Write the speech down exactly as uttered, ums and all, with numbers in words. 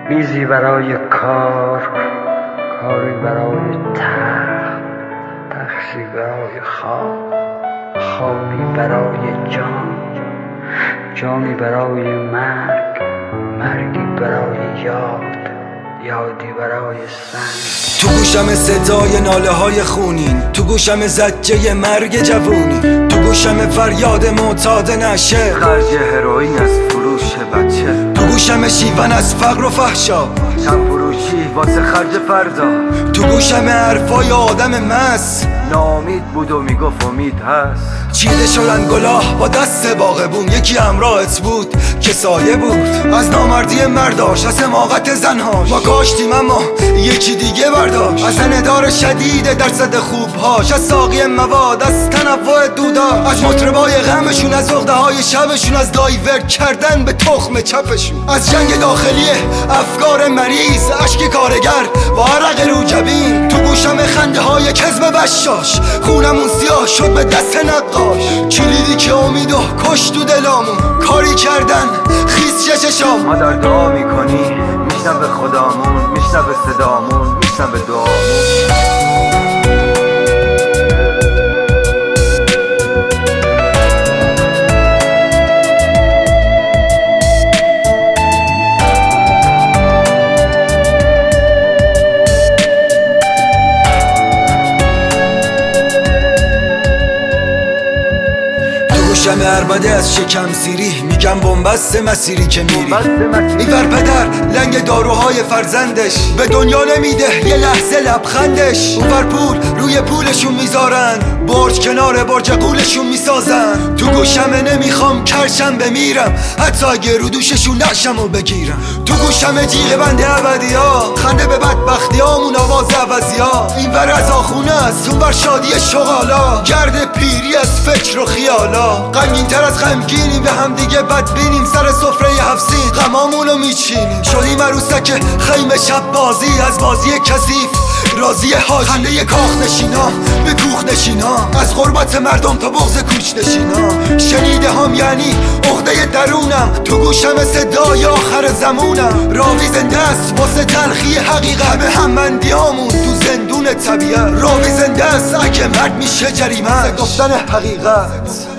میزی برای کار، کاری برای تخت، تختی برای خواب، خوابی برای جان، جانی برای مرگ، مرگی برای یاد، یادی برای سنگ. تو گوشم صدای ناله های خونین، تو گوشم زجه مرگ جوونی، تو گوشم فریاد معتاد نشه، خرج هروئین از فروش بچه، تو گوشم شیون از فقر و فحشا، چند فروشی واسه خرج فردا، تو گوشم حرفای آدم مس ناامید بود و میگفت امید هست. چیده شدن گلاه با دست باغبون، یکی همراهت بود که سایه بود از نامردی مرداش، از حماقت زنهاش ما کاشتیم اما یکی دیگه برداشت، از ندار شدید درصد خوبهاش، از ساقی مواد، از تنوع دودا، از مطربای غمشون، از عقده های شبشون، از دایورت کردن به تخم چپشون، از جنگ داخلی افکار مریض، اشک کارگر با عرق رو جبین، تو گوشم خنده های کذب بشاش، خونمون سیاه شد به دست نقاش، کلیدی که امید و کش تو دلامون، کاری کردن خیس چششام. ما در دعا میکنی میشنم به خدامون، میشنم به صدامون، میشنم به دعامون. گوشم عربده از شکم سیری، میگم بنبست مسیری که میری، اینور پدر لنگ داروهای فرزندش به دنیا نمیده یه لحظه لبخندش، اونور پول روی پولشون میذارن، برج کنار برج قولشون میسازن، تو گوشم نمیخوام کرشم بمیرم، حتی اگه رو دوششون نشم و بگیرم، تو گوشم جیغ بنده ابدی ها، خنده به بدبختی هامون، آواز عوضی ها، اینور از آخونه است اونور شادی شغالا، گرد پیری از فکر و خیالا، غمگین تر از غمگینیم به هم دیگه بدبینیم، سر سفره هفسین غمامونو میچینیم، شدیم عروسک خیمه شب بازی، از بازی کثیف راضی حاجی، خنده کاخ نشینا به کوخ نشینا، از غربت مردم تا بغض کوچ نشینا، شنیده هم یعنی عقده درونم، تو گوشم صدای آخر زمونم، راوی زنده است واسه تلخی حقیقت، به هممندیامون تو زندون طبیعت، راوی زنده است اگه مرد میشه جریمه گفتن حقیقت.